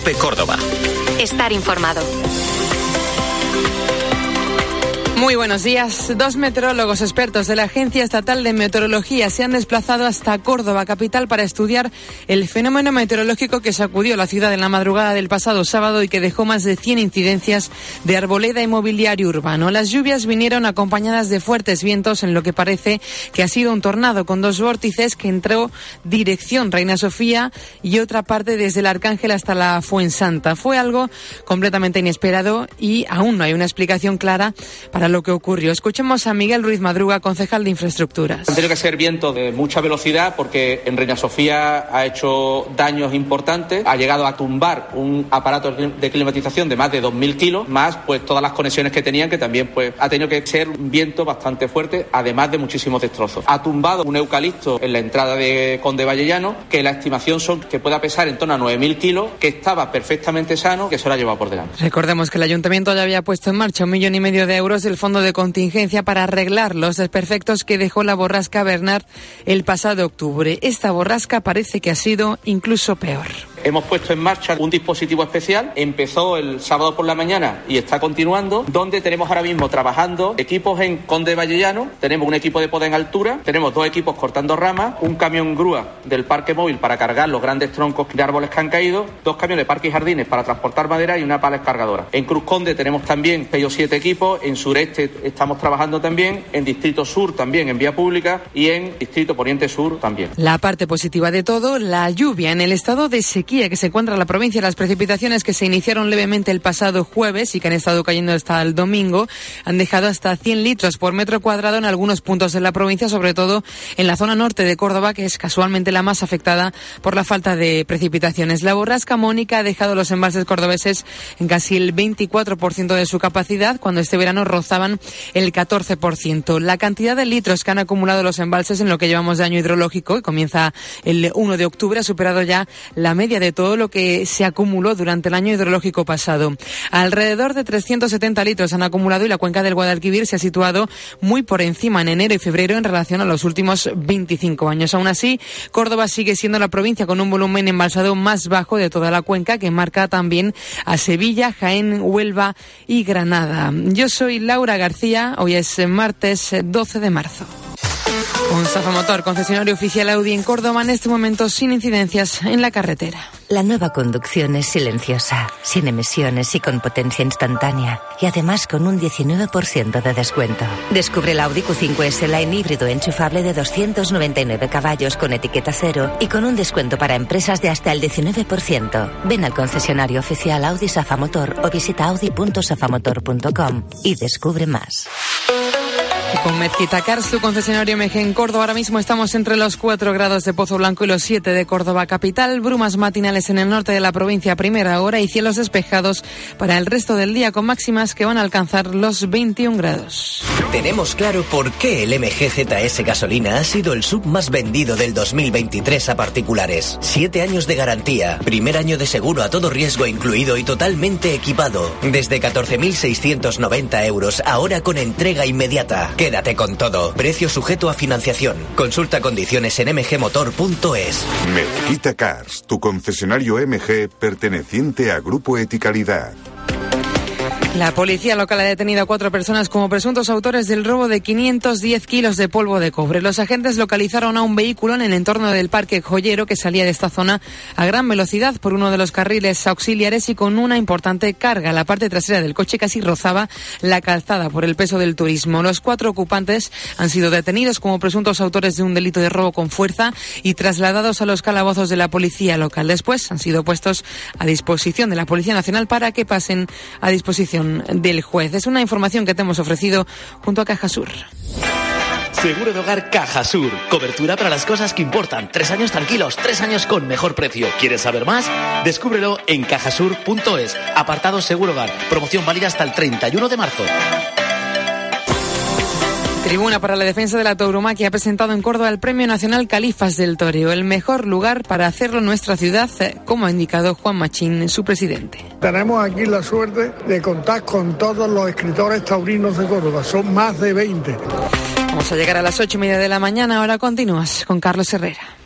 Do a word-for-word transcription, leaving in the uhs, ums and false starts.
COPE Córdoba. Estar informado. Muy buenos días. Dos meteorólogos expertos de la Agencia Estatal de Meteorología se han desplazado hasta Córdoba, capital, para estudiar el fenómeno meteorológico que sacudió la ciudad en la madrugada del pasado sábado y que dejó más de cien incidencias de arboleda y mobiliario urbano. Las lluvias vinieron acompañadas de fuertes vientos en lo que parece que ha sido un tornado con dos vórtices que entró dirección Reina Sofía y otra parte desde el Arcángel hasta la Fuensanta. Fue algo completamente inesperado y aún no hay una explicación clara para lo que ocurrió. Escuchemos a Miguel Ruiz Madruga, concejal de Infraestructuras. Han tenido que ser vientos de mucha velocidad porque en Reina Sofía ha hecho daños importantes, ha llegado a tumbar un aparato de climatización de más de dos mil kilos, más pues todas las conexiones que tenían, que también pues ha tenido que ser un viento bastante fuerte, además de muchísimos destrozos. Ha tumbado un eucalipto en la entrada de Conde Vallellano, que la estimación son que pueda pesar en torno a nueve mil kilos, que estaba perfectamente sano, que se lo ha llevado por delante. Recordemos que el Ayuntamiento ya había puesto en marcha un millón y medio de euros del fondo de contingencia para arreglar los desperfectos que dejó la borrasca Bernard el pasado octubre. Esta borrasca parece que ha sido incluso peor. Hemos puesto en marcha un dispositivo especial, empezó el sábado por la mañana y está continuando, donde tenemos ahora mismo trabajando equipos en Conde Vallellano, tenemos un equipo de poda en altura, tenemos dos equipos cortando ramas, un camión grúa del parque móvil para cargar los grandes troncos de árboles que han caído, dos camiones de parque y jardines para transportar madera y una pala descargadora. En Cruz Conde tenemos también seis o siete equipos, en Sureste estamos trabajando también, en Distrito Sur también en vía pública y en Distrito Poniente Sur también. La parte positiva de todo, la lluvia en el estado de sequía que se encuentra en la provincia. Las precipitaciones que se iniciaron levemente el pasado jueves y que han estado cayendo hasta el domingo han dejado hasta cien litros por metro cuadrado en algunos puntos de la provincia, sobre todo en la zona norte de Córdoba, que es casualmente la más afectada por la falta de precipitaciones. La borrasca Mónica ha dejado los embalses cordobeses en casi el veinticuatro por ciento de su capacidad, cuando este verano rozaban el catorce por ciento. La cantidad de litros que han acumulado los embalses en lo que llevamos de año hidrológico, que comienza el uno de octubre, ha superado ya la media de todo lo que se acumuló durante el año hidrológico pasado. Alrededor de trescientos setenta litros han acumulado y la cuenca del Guadalquivir se ha situado muy por encima en enero y febrero en relación a los últimos veinticinco años. Aún así, Córdoba sigue siendo la provincia con un volumen embalsado más bajo de toda la cuenca, que marca también a Sevilla, Jaén, Huelva y Granada. Yo soy Laura García, hoy es martes doce de marzo. Un Safamotor, concesionario oficial Audi en Córdoba, en este momento sin incidencias en la carretera. La nueva conducción es silenciosa, sin emisiones y con potencia instantánea. Y además con un diecinueve por ciento de descuento. Descubre el Audi Q cinco S Line híbrido enchufable de doscientos noventa y nueve caballos con etiqueta cero y con un descuento para empresas de hasta el diecinueve por ciento. Ven al concesionario oficial Audi Safamotor o visita audi punto safamotor punto com y descubre más. Con Mezquita Cars, su concesionario M G en Córdoba, ahora mismo estamos entre los cuatro grados de Pozo Blanco y los siete de Córdoba capital. Brumas matinales en el norte de la provincia a primera hora y cielos despejados para el resto del día, con máximas que van a alcanzar los veintiún grados. Tenemos claro por qué el M G Z S Gasolina ha sido el sub más vendido del dos mil veintitrés a particulares. Siete años de garantía, primer año de seguro a todo riesgo incluido y totalmente equipado. Desde catorce mil seiscientos noventa euros, ahora con entrega inmediata. Quédate con todo. Precio sujeto a financiación. Consulta condiciones en m g motor punto es. Mezquita Cars, tu concesionario M G perteneciente a Grupo Eticalidad. La policía local ha detenido a cuatro personas como presuntos autores del robo de quinientos diez kilos de polvo de cobre. Los agentes localizaron a un vehículo en el entorno del Parque Joyero que salía de esta zona a gran velocidad por uno de los carriles auxiliares y con una importante carga. La parte trasera del coche casi rozaba la calzada por el peso del turismo. Los cuatro ocupantes han sido detenidos como presuntos autores de un delito de robo con fuerza y trasladados a los calabozos de la policía local. Después han sido puestos a disposición de la Policía Nacional para que pasen a disposición del juez. Es una información que te hemos ofrecido junto a Cajasur. Seguro de hogar Cajasur. Cobertura para las cosas que importan. Tres años tranquilos, tres años con mejor precio. ¿Quieres saber más? Descúbrelo en cajasur punto es. Apartado Seguro Hogar. Promoción válida hasta el treinta y uno de marzo. Tribuna para la defensa de la tauromaquia ha presentado en Córdoba el Premio Nacional Califas del Toreo, el mejor lugar para hacerlo en nuestra ciudad, como ha indicado Juan Machín, su presidente. Tenemos aquí la suerte de contar con todos los escritores taurinos de Córdoba, son más de veinte. Vamos a llegar a las ocho y media de la mañana, ahora continúas con Carlos Herrera.